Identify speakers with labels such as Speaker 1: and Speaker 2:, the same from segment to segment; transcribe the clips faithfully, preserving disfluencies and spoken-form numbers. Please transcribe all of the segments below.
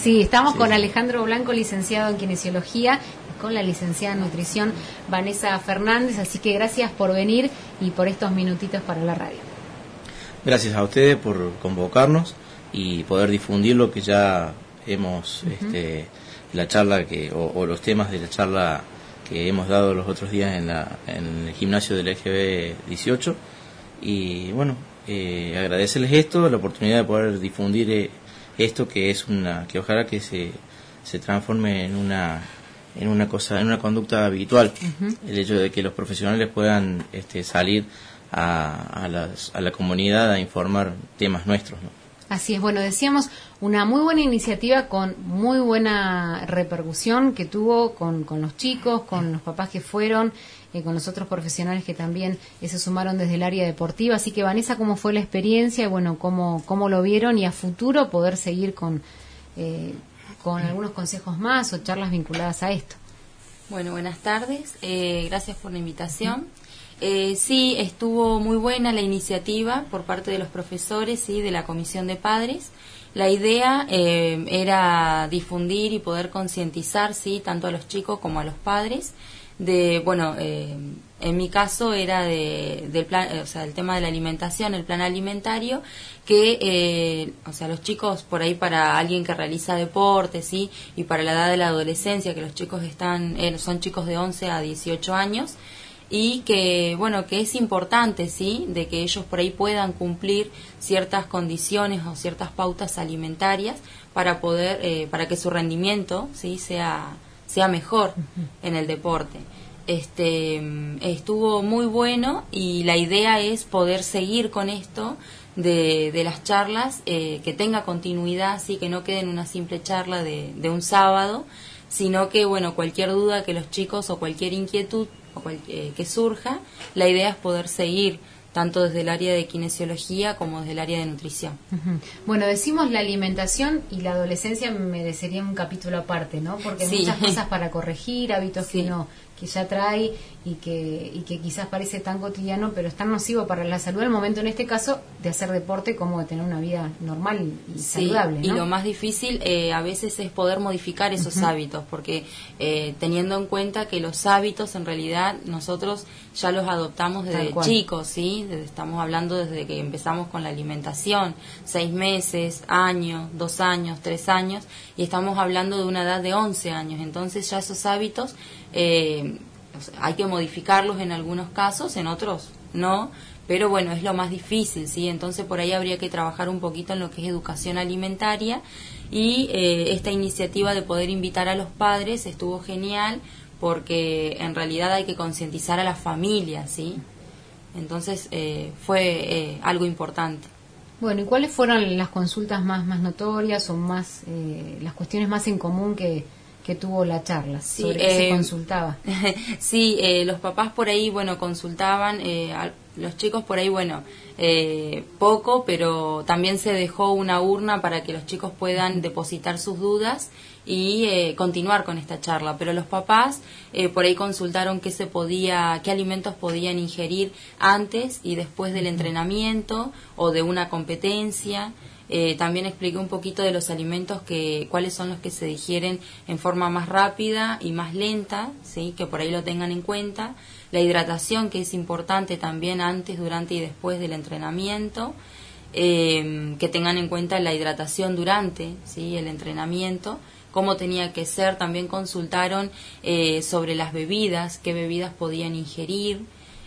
Speaker 1: Sí, estamos
Speaker 2: sí,
Speaker 1: con
Speaker 2: sí.
Speaker 1: Alejandro Blanco, licenciado en Kinesiología, y con la licenciada en Nutrición, Vanessa Fernández, así que gracias por venir y por estos minutitos para la radio.
Speaker 2: Gracias a ustedes por convocarnos y poder difundir lo que ya hemos, uh-huh. este, la charla que o, o los temas de la charla que hemos dado los otros días en, la, en el gimnasio del E G B dieciocho. Y bueno, eh, agradecerles esto, la oportunidad de poder difundir eh, esto que es una, que ojalá que se, se transforme en una, en una cosa, en una conducta habitual. Uh-huh. El hecho de que los profesionales puedan este, salir a, a, las, a la comunidad a informar temas nuestros, ¿no?
Speaker 1: Así es, bueno, decíamos, una muy buena iniciativa con muy buena repercusión que tuvo con, con los chicos, con los papás que fueron, eh, con los otros profesionales que también eh, se sumaron desde el área deportiva. Así que, Vanessa, ¿cómo fue la experiencia? Y bueno, ¿cómo, cómo lo vieron? Y a futuro poder seguir con, eh, con algunos consejos más o charlas vinculadas a esto.
Speaker 3: Bueno, buenas tardes. Eh, gracias por la invitación. Eh, sí, estuvo muy buena la iniciativa por parte de los profesores y de la comisión de padres. La idea eh, era difundir y poder concientizar, sí, tanto a los chicos como a los padres. De, bueno, eh, en mi caso era de, del plan, o sea, el tema de la alimentación, el plan alimentario, que, eh, o sea, los chicos por ahí para alguien que realiza deporte, sí, y para la edad de la adolescencia, que los chicos están, eh, son chicos de once a dieciocho años. Y que, bueno, que es importante, ¿sí?, de que ellos por ahí puedan cumplir ciertas condiciones o ciertas pautas alimentarias para poder, eh, para que su rendimiento, ¿sí?, sea, sea mejor uh-huh. en el deporte. Este, estuvo muy bueno y la idea es poder seguir con esto de, de las charlas, eh, que tenga continuidad, sí, que no quede en una simple charla de, de un sábado, sino que, bueno, cualquier duda que los chicos o cualquier inquietud o cual, eh, que surja, la idea es poder seguir tanto desde el área de kinesiología como desde el área de nutrición.
Speaker 1: Uh-huh. Bueno, decimos la alimentación y la adolescencia merecería un capítulo aparte, ¿no? Porque hay sí. muchas cosas para corregir, hábitos sí. que no que ya trae y que y que quizás parece tan cotidiano, pero es tan nocivo para la salud al momento, en este caso, de hacer deporte como de tener una vida normal y, y sí, saludable, ¿no?
Speaker 3: Y lo más difícil eh, a veces es poder modificar esos uh-huh. hábitos, porque eh, teniendo en cuenta que los hábitos en realidad nosotros ya los adoptamos desde chicos, ¿sí? Desde, estamos hablando desde que empezamos con la alimentación, seis meses, año, dos años, tres años, y estamos hablando de una edad de once años, entonces ya esos hábitos eh, hay que modificarlos en algunos casos, en otros no, pero bueno, es lo más difícil, ¿sí? Entonces por ahí habría que trabajar un poquito en lo que es educación alimentaria y eh, esta iniciativa de poder invitar a los padres estuvo genial porque en realidad hay que concientizar a las familias, ¿sí? Entonces eh, fue eh, algo importante.
Speaker 1: Bueno, ¿y cuáles fueron las consultas más, más notorias o más eh, las cuestiones más en común que que tuvo la charla?
Speaker 3: Sí,
Speaker 1: ¿Sobre qué
Speaker 3: eh,
Speaker 1: se consultaba?
Speaker 3: Sí, eh, los papás por ahí, bueno, consultaban, eh, a los chicos por ahí, bueno, eh, poco, pero también se dejó una urna para que los chicos puedan depositar sus dudas y eh, continuar con esta charla. Pero los papás eh, por ahí consultaron qué se podía, qué alimentos podían ingerir antes y después del entrenamiento o de una competencia. Eh, también expliqué un poquito de los alimentos, que cuáles son los que se digieren en forma más rápida y más lenta, ¿sí? Que por ahí lo tengan en cuenta. La hidratación, que es importante también antes, durante y después del entrenamiento. Eh, que tengan en cuenta la hidratación durante, ¿sí? El entrenamiento. Cómo tenía que ser. También consultaron eh, sobre las bebidas, qué bebidas podían ingerir.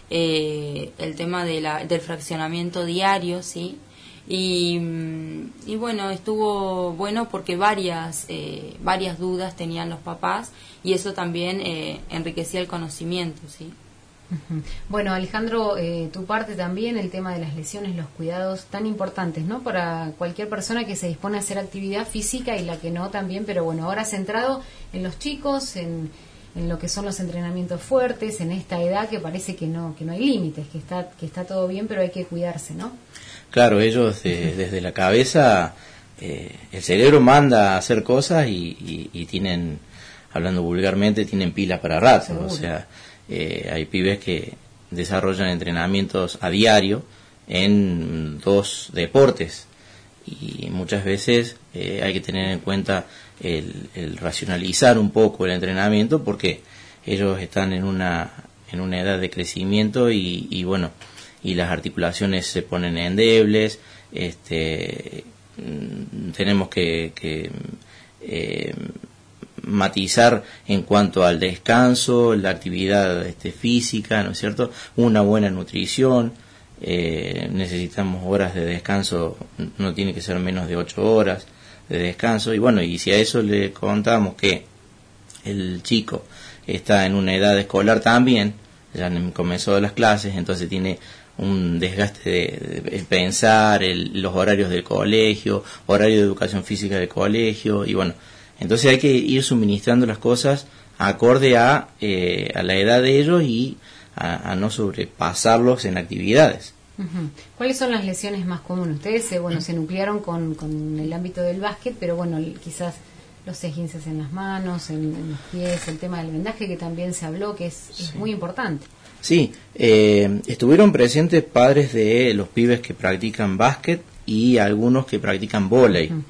Speaker 3: Eh, el tema de la, del fraccionamiento diario, ¿sí? Y, y bueno, estuvo bueno porque varias eh, varias dudas tenían los papás y eso también eh, enriquecía el conocimiento, ¿sí?
Speaker 1: Uh-huh. Bueno, Alejandro, eh, tu parte también, el tema de las lesiones, los cuidados tan importantes, ¿no? Para cualquier persona que se dispone a hacer actividad física y la que no también, pero bueno, ahora centrado en los chicos, en, en lo que son los entrenamientos fuertes, en esta edad que parece que no que no hay límites, que está que está todo bien, pero hay que cuidarse, ¿no?
Speaker 2: Claro, ellos eh, desde la cabeza, eh, el cerebro manda a hacer cosas y, y, y tienen, hablando vulgarmente, tienen pila para rato. Seguro. O sea, eh, hay pibes que desarrollan entrenamientos a diario en dos deportes y muchas veces eh, hay que tener en cuenta el, el racionalizar un poco el entrenamiento, porque ellos están en una en una edad de crecimiento y, y bueno, y las articulaciones se ponen endebles. Este, tenemos que, que eh, matizar en cuanto al descanso, la actividad este, física, ¿no es cierto? Una buena nutrición, eh, necesitamos horas de descanso, no tiene que ser menos de ocho horas de descanso, y bueno, y si a eso le contamos que el chico está en una edad escolar también, ya comenzó las clases, entonces tiene un desgaste de, de pensar, el, los horarios del colegio, horario de educación física del colegio, y bueno, entonces hay que ir suministrando las cosas acorde a, eh, a la edad de ellos y a, a no sobrepasarlos en actividades.
Speaker 1: Uh-huh. ¿Cuáles son las lesiones más comunes? Ustedes se, bueno, se nuclearon con, con el ámbito del básquet, pero bueno, quizás los esguinces en las manos, en, en los pies, el tema del vendaje que también se habló, que es, es sí. muy importante.
Speaker 2: Sí, eh, estuvieron presentes padres de los pibes que practican básquet y algunos que practican vóley. Uh-huh.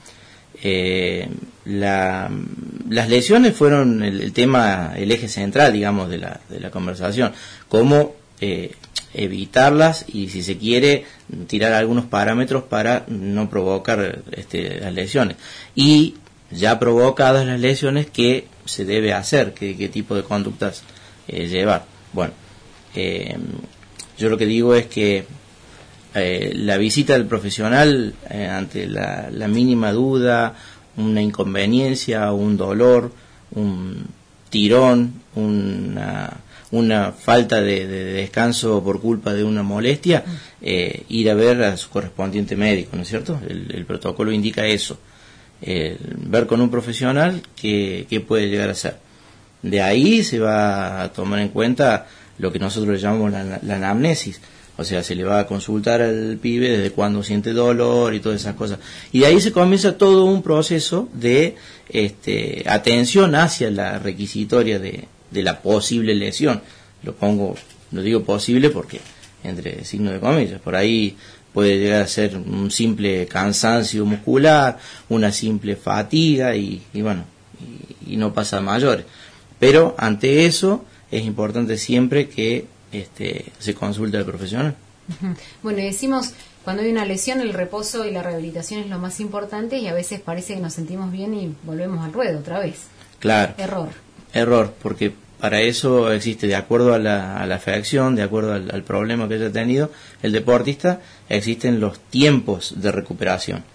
Speaker 2: eh, la, las lesiones fueron el, el tema, el eje central, digamos, de la, de la conversación. Cómo eh, evitarlas y, si se quiere, tirar algunos parámetros para no provocar este, las lesiones. Y ya provocadas las lesiones, ¿qué se debe hacer? ¿Qué, qué tipo de conductas eh, llevar? Bueno, eh, yo lo que digo es que eh, la visita del profesional eh, ante la, la mínima duda, una inconveniencia, un dolor, un tirón, una, una falta de, de descanso por culpa de una molestia, eh, ir a ver a su correspondiente médico, ¿no es cierto? El, el protocolo indica eso. Eh, ver con un profesional qué, qué puede llegar a ser. De ahí se va a tomar en cuenta lo que nosotros le llamamos la, la anamnesis, o sea, se le va a consultar al pibe desde cuándo siente dolor y todas esas cosas, y de ahí se comienza todo un proceso de este, atención hacia la requisitoria de, de la posible lesión. Lo pongo, lo digo posible porque entre signos de comillas, por ahí puede llegar a ser un simple cansancio muscular, una simple fatiga y, y bueno, y, y no pasa a mayores. Pero ante eso es importante siempre que este, se consulte al profesional.
Speaker 1: Uh-huh. Bueno, y decimos, cuando hay una lesión, el reposo y la rehabilitación es lo más importante, y a veces parece que nos sentimos bien y volvemos al ruedo otra vez.
Speaker 2: Claro.
Speaker 1: Error.
Speaker 2: Error, porque para eso existe, de acuerdo a la, a la afección, de acuerdo al, al problema que haya tenido el deportista, existen los tiempos de recuperación.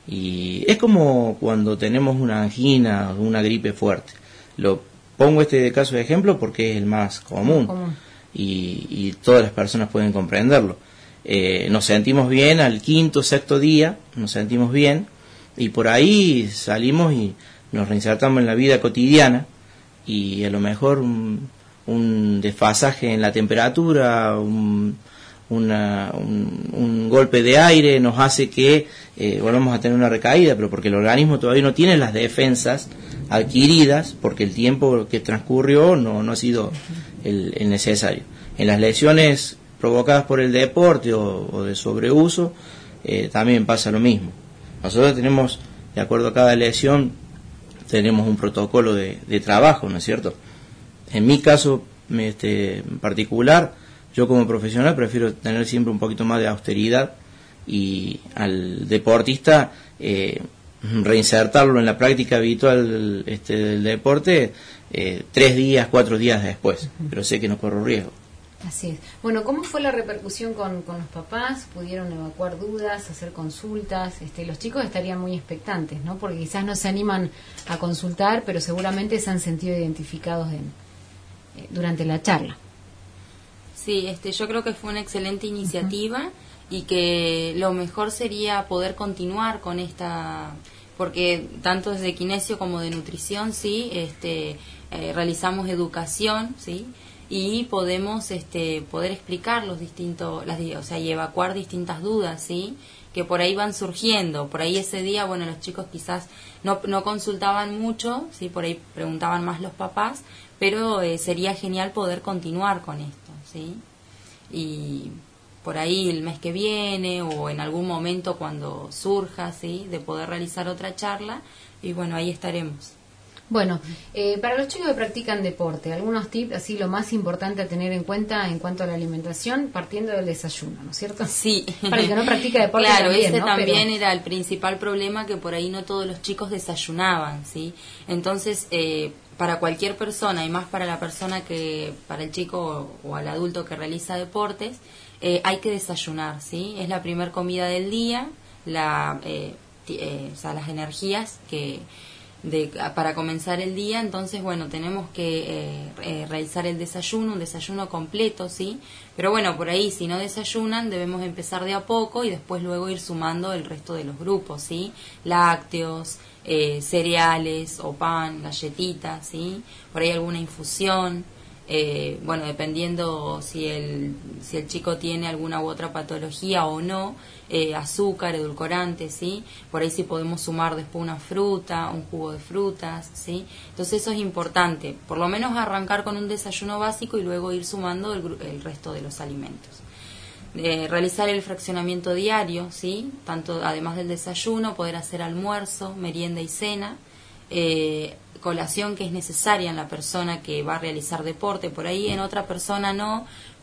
Speaker 2: Y es como cuando tenemos una angina o una gripe fuerte. Lo pongo este caso de ejemplo porque es el más común, común. Y, y todas las personas pueden comprenderlo. Eh, nos sentimos bien al quinto, sexto día, nos sentimos bien, y por ahí salimos y nos reinsertamos en la vida cotidiana, y a lo mejor un, un desfasaje en la temperatura, un, una, un, un golpe de aire nos hace que eh, volvamos a tener una recaída, pero porque el organismo todavía no tiene las defensas adquiridas, porque el tiempo que transcurrió no, no ha sido el, el necesario. En las lesiones provocadas por el deporte o, o de sobreuso, eh, también pasa lo mismo. Nosotros tenemos, de acuerdo a cada lesión, tenemos un protocolo de, de trabajo, ¿no es cierto? En mi caso este, en particular, yo como profesional prefiero tener siempre un poquito más de austeridad, y al deportista eh, reinsertarlo en la práctica habitual este, del deporte eh, tres días, cuatro días después, pero sé que no corro riesgo.
Speaker 1: Así es. Bueno, ¿cómo fue la repercusión con, con los papás? ¿Pudieron evacuar dudas, hacer consultas? Este, los chicos estarían muy expectantes, ¿no? Porque quizás no se animan a consultar, pero seguramente se han sentido identificados en, eh, durante la charla.
Speaker 3: Sí, este, yo creo que fue una excelente iniciativa, uh-huh. y que lo mejor sería poder continuar con esta, porque tanto desde kinesio como de nutrición, sí, este, eh, realizamos educación, sí, y podemos este poder explicar los distintos, las, o sea, y evacuar distintas dudas, sí, que por ahí van surgiendo. Por ahí ese día, bueno, los chicos quizás no no consultaban mucho, sí, por ahí preguntaban más los papás, pero eh, sería genial poder continuar con esto, sí, y por ahí el mes que viene o en algún momento cuando surja, ¿sí?, de poder realizar otra charla, y bueno, ahí estaremos.
Speaker 1: Bueno, eh, para los chicos que practican deporte, algunos tips, así lo más importante a tener en cuenta en cuanto a la alimentación, partiendo del desayuno, ¿no es cierto?
Speaker 3: Sí.
Speaker 1: Para el que no practica deporte
Speaker 3: claro,
Speaker 1: también,
Speaker 3: ese
Speaker 1: ¿no?
Speaker 3: también
Speaker 1: Pero...
Speaker 3: era el principal problema, que por ahí no todos los chicos desayunaban, ¿sí? Entonces, eh, para cualquier persona, y más para la persona que, para el chico o, o al adulto que realiza deportes, eh, hay que desayunar, ¿sí? Es la primer comida del día, la, eh, eh, o sea, las energías que... De, para comenzar el día. Entonces, bueno, tenemos que eh, eh, realizar el desayuno, un desayuno completo, ¿sí? Pero bueno, por ahí, si no desayunan, debemos empezar de a poco y después luego ir sumando el resto de los grupos, ¿sí? Lácteos, eh, cereales o pan, galletitas, ¿sí? Por ahí alguna infusión. Eh, bueno, dependiendo si el, si el chico tiene alguna u otra patología o no, eh, azúcar, edulcorante, ¿sí? Por ahí sí podemos sumar después una fruta, un jugo de frutas, ¿sí? Entonces eso es importante, por lo menos arrancar con un desayuno básico y luego ir sumando el, el resto de los alimentos. Eh, realizar el fraccionamiento diario, ¿sí? Tanto además del desayuno, poder hacer almuerzo, merienda y cena, eh, colación que es necesaria en la persona que va a realizar deporte, por ahí en otra persona no,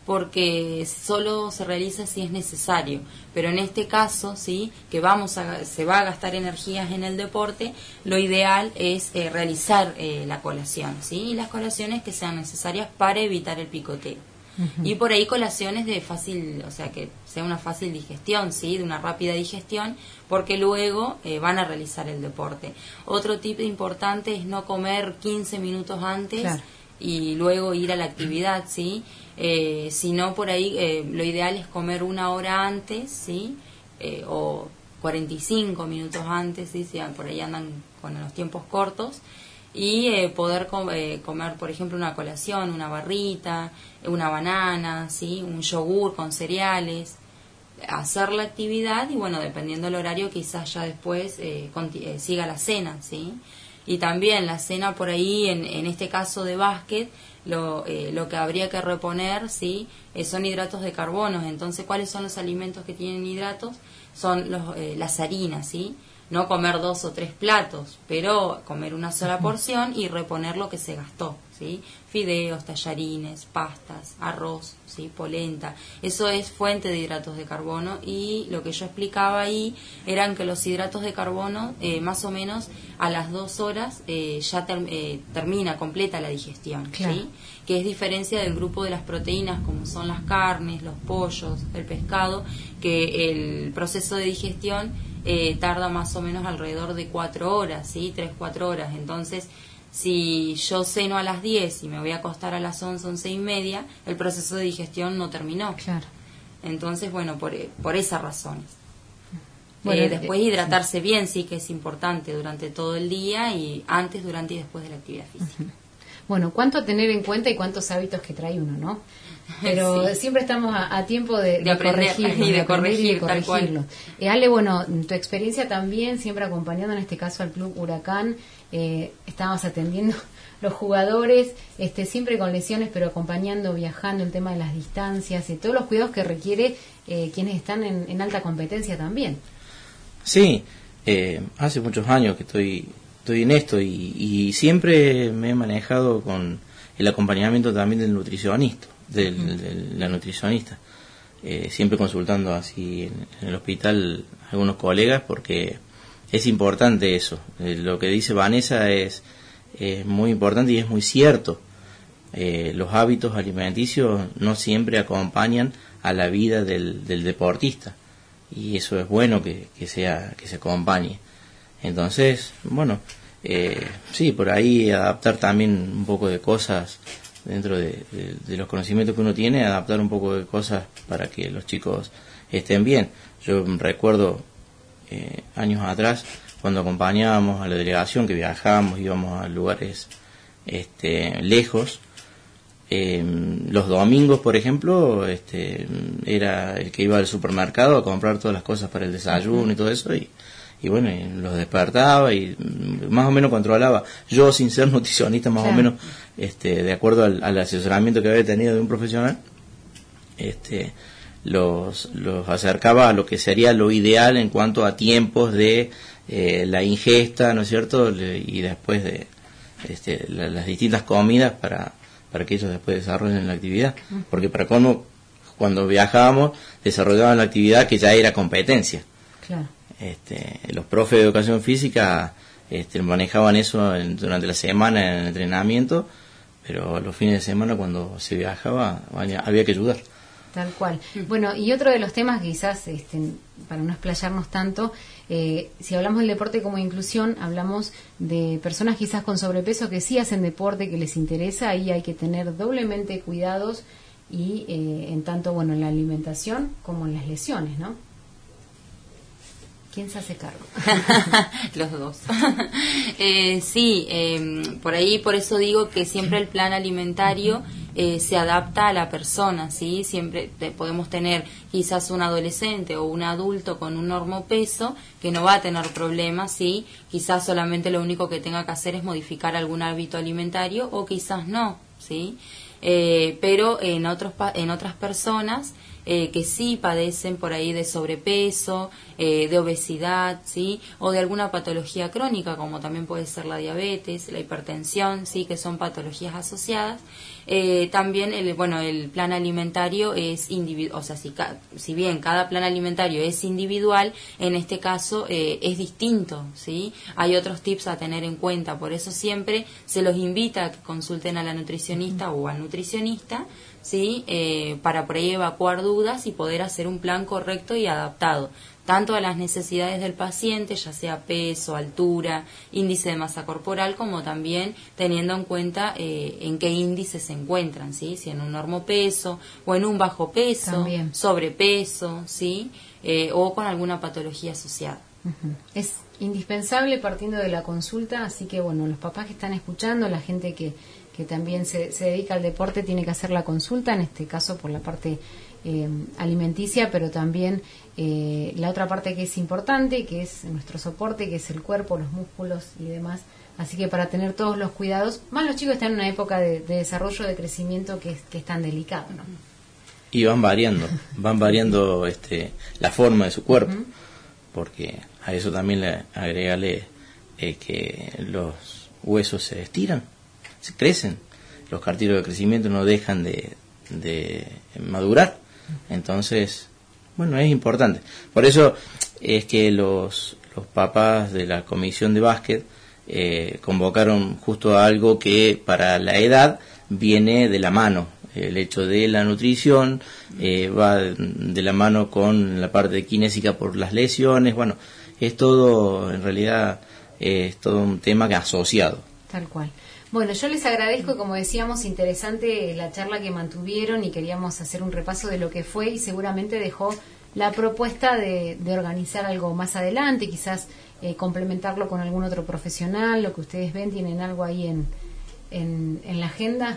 Speaker 3: porque solo se realiza si es necesario, pero en este caso, sí, que vamos a, se va a gastar energías en el deporte, lo ideal es eh, realizar eh, la colación, sí, y las colaciones que sean necesarias para evitar el picoteo. Uh-huh. Y por ahí colaciones de fácil, o sea, que sea una fácil digestión, ¿sí? De una rápida digestión, porque luego eh, van a realizar el deporte. Otro tip importante es no comer quince minutos antes, claro, y luego ir a la actividad, ¿sí? Eh, si no, por ahí eh, lo ideal es comer una hora antes, ¿sí? Eh, o cuarenta y cinco minutos antes, ¿sí? Si por ahí andan con los tiempos cortos. Y eh, poder com- eh, comer, por ejemplo, una colación, una barrita, una banana, ¿sí? Un yogur con cereales, hacer la actividad y, bueno, dependiendo del horario, quizás ya después eh, conti- eh, siga la cena, ¿sí? Y también la cena por ahí, en, en este caso de básquet, lo, eh, lo que habría que reponer, ¿sí? Eh, son hidratos de carbono. Entonces, ¿cuáles son los alimentos que tienen hidratos? Son los, eh, las harinas, ¿sí? No comer dos o tres platos, pero comer una sola porción y reponer lo que se gastó, ¿sí? Fideos, tallarines, pastas, arroz, ¿sí? Polenta. Eso es fuente de hidratos de carbono, y lo que yo explicaba ahí eran que los hidratos de carbono, eh, más o menos a las dos horas eh, ya ter- eh, termina, completa la digestión, claro, ¿sí? Que es diferencia del grupo de las proteínas, como son las carnes, los pollos, el pescado, que el proceso de digestión Eh, tarda más o menos alrededor de cuatro horas, ¿sí? Tres, cuatro horas. Entonces, si yo ceno a las diez y me voy a acostar a las once, once y media, el proceso de digestión no terminó.
Speaker 1: Claro.
Speaker 3: Entonces, bueno, por, por esas razones.
Speaker 1: Bueno,
Speaker 3: eh, después
Speaker 1: eh,
Speaker 3: hidratarse sí. bien, sí que es importante durante todo el día, y antes, durante y después de la actividad física.
Speaker 1: Uh-huh. Bueno, cuánto a tener en cuenta y cuántos hábitos que trae uno, ¿no? Pero sí, siempre estamos a, a tiempo de, de, de corregirlo,
Speaker 3: y de,
Speaker 1: de
Speaker 3: corregir,
Speaker 1: y de corregirlo. Eh, Ale, bueno, tu experiencia también, siempre acompañando en este caso al Club Huracán, eh, estábamos atendiendo los jugadores, este, siempre con lesiones, pero acompañando, viajando, el tema de las distancias y todos los cuidados que requiere eh, quienes están en, en alta competencia también.
Speaker 2: Sí, eh, hace muchos años que estoy, estoy en esto y, y siempre me he manejado con el acompañamiento también del nutricionista. Del, uh-huh. de la nutricionista, eh, siempre consultando así en, en el hospital algunos colegas, porque es importante eso. Eh, lo que dice Vanessa es, es muy importante y es muy cierto. Eh, los hábitos alimenticios no siempre acompañan a la vida del, del deportista, y eso es bueno que, que sea que se acompañe. Entonces, bueno, eh, sí, por ahí adaptar también un poco de cosas dentro de, de, de los conocimientos que uno tiene, adaptar un poco de cosas para que los chicos estén bien. Yo recuerdo eh, años atrás, cuando acompañábamos a la delegación, que viajábamos, íbamos a lugares este, lejos, eh, los domingos, por ejemplo, este, era el que iba al supermercado a comprar todas las cosas para el desayuno y todo eso, y y bueno, y los despertaba y más o menos controlaba, yo sin ser nutricionista, más claro. o menos este de acuerdo al, al asesoramiento que había tenido de un profesional, este los, los acercaba a lo que sería lo ideal en cuanto a tiempos de eh, la ingesta, ¿no es cierto? Y después de este, la, las distintas comidas para, para que ellos después desarrollen la actividad. Porque para colmo, cuando viajábamos, desarrollaban la actividad que ya era competencia.
Speaker 1: Claro. Este,
Speaker 2: los profes de educación física este, manejaban eso en, durante la semana en el entrenamiento, pero los fines de semana cuando se viajaba había que ayudar.
Speaker 1: Tal cual. Bueno, y otro de los temas quizás, este, para no explayarnos tanto, eh, si hablamos del deporte como inclusión, hablamos de personas quizás con sobrepeso que sí hacen deporte, que les interesa, ahí hay que tener doblemente cuidados y eh, en tanto, bueno, en la alimentación como en las lesiones, ¿no? ¿Quién se hace cargo?
Speaker 3: Los dos. eh, sí, eh, por ahí, por eso digo que siempre el plan alimentario eh, se adapta a la persona, ¿sí? Siempre te, podemos tener quizás un adolescente o un adulto con un normopeso que no va a tener problemas, ¿sí? Quizás solamente lo único que tenga que hacer es modificar algún hábito alimentario o quizás no, ¿sí? Eh, pero en otros en otras personas eh, que sí padecen por ahí de sobrepeso, eh, de obesidad, sí, o de alguna patología crónica como también puede ser la diabetes, la hipertensión, sí, que son patologías asociadas. Eh, también el bueno el plan alimentario es individual, o sea, si, ca si bien cada plan alimentario es individual, en este caso eh, es distinto, sí. Hay otros tips a tener en cuenta, por eso siempre se los invita a que consulten a la nutricionista o al nutricionista, sí, eh, para por ahí evacuar dudas y poder hacer un plan correcto y adaptado tanto a las necesidades del paciente, ya sea peso, altura, índice de masa corporal, como también teniendo en cuenta eh, en qué índice se encuentran, ¿sí? Si en un normopeso o en un bajo peso, también sobrepeso, ¿sí? Eh, o con alguna patología asociada.
Speaker 1: Uh-huh. Es indispensable partiendo de la consulta, así que bueno, los papás que están escuchando, la gente que, que también se, se dedica al deporte tiene que hacer la consulta, en este caso por la parte Eh, alimenticia, pero también eh, la otra parte que es importante, que es nuestro soporte, que es el cuerpo, los músculos y demás. Así que para tener todos los cuidados, más los chicos están en una época de, de desarrollo, de crecimiento que es, que es tan delicado, ¿no?
Speaker 2: Y van variando, van variando este, la forma de su cuerpo, uh-huh. Porque a eso también le agregale eh, que los huesos se estiran, se crecen, los cartílagos de crecimiento no dejan de, de madurar. Entonces, bueno, es importante. Por eso es que los, los papás de la comisión de básquet eh, convocaron justo algo que para la edad viene de la mano. El hecho de la nutrición eh, va de la mano con la parte kinésica por las lesiones. Bueno, es todo, en realidad, eh, es todo un tema que asociado.
Speaker 1: Tal cual. Bueno, yo les agradezco, como decíamos, interesante la charla que mantuvieron y queríamos hacer un repaso de lo que fue y seguramente dejó la propuesta de, de organizar algo más adelante, quizás eh, complementarlo con algún otro profesional, lo que ustedes ven, ¿tienen algo ahí en, en, en la agenda?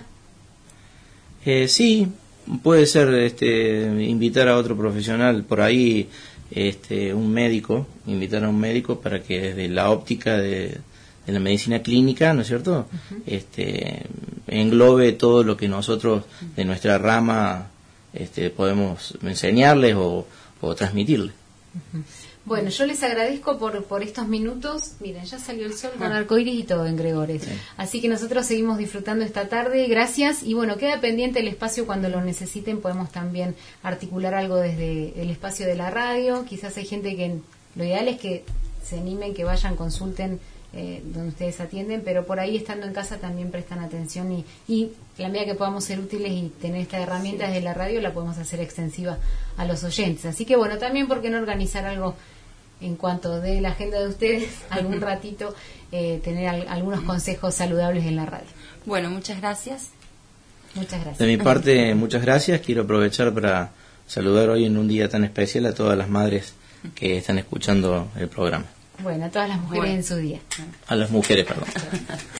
Speaker 2: Eh, sí, puede ser este, invitar a otro profesional por ahí, este, un médico, invitar a un médico para que desde la óptica de... en la medicina clínica, ¿no es cierto? Uh-huh. Este, englobe todo lo que nosotros de nuestra rama este, podemos enseñarles o, o transmitirles.
Speaker 1: Uh-huh. Bueno, yo les agradezco por, por estos minutos. Miren, ya salió el sol con arcoíris y todo en Gregores. Sí. Así que nosotros seguimos disfrutando esta tarde. Gracias. Y bueno, queda pendiente el espacio cuando lo necesiten. Podemos también articular algo desde el espacio de la radio. Quizás hay gente que lo ideal es que se animen, que vayan, consulten Eh, donde ustedes atienden, pero por ahí estando en casa también prestan atención y, y la medida que podamos ser útiles y tener esta herramienta sí. desde la radio la podemos hacer extensiva a los oyentes. Así que bueno, también por qué no organizar algo en cuanto de la agenda de ustedes, algún ratito, eh, tener al, algunos consejos saludables en la radio.
Speaker 3: Bueno, muchas gracias.
Speaker 1: Muchas gracias.
Speaker 2: De mi parte, muchas gracias. Quiero aprovechar para saludar hoy en un día tan especial a todas las madres que están escuchando el programa.
Speaker 1: Bueno, a todas las mujeres bueno. en su día.
Speaker 2: A las mujeres, perdón.